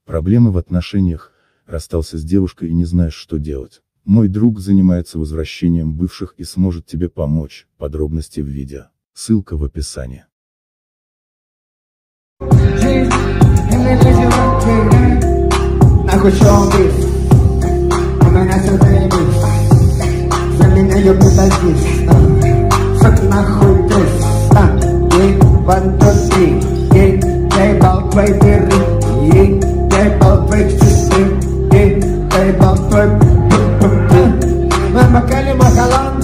Проблемы в отношениях, расстался с девушкой и не знаешь, что делать. Мой друг занимается возвращением бывших и сможет тебе помочь, подробности в видео. Ссылка в описании. Mama Kelly Makalan